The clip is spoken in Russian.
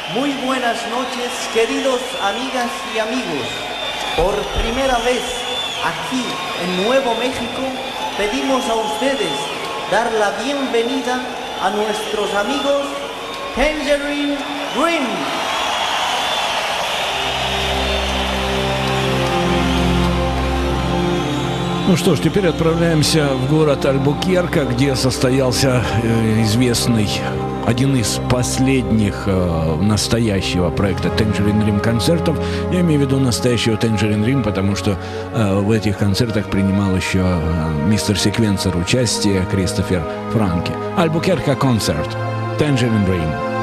Muy buenas noches, queridos amigas y amigos. Por primera vez aquí en Nuevo México pedimos a ustedes dar la bienvenida a nuestros amigos Tangerine Dream. Ну что ж, теперь отправляемся в город Альбукерка, где состоялся один из последних настоящего проекта Tangerine Dream концертов. Я имею в виду настоящего Tangerine Dream, потому что в этих концертах принимал еще мистер Секвенсор участие, Кристофер Франке. Альбукерка концерт. Tangerine Dream.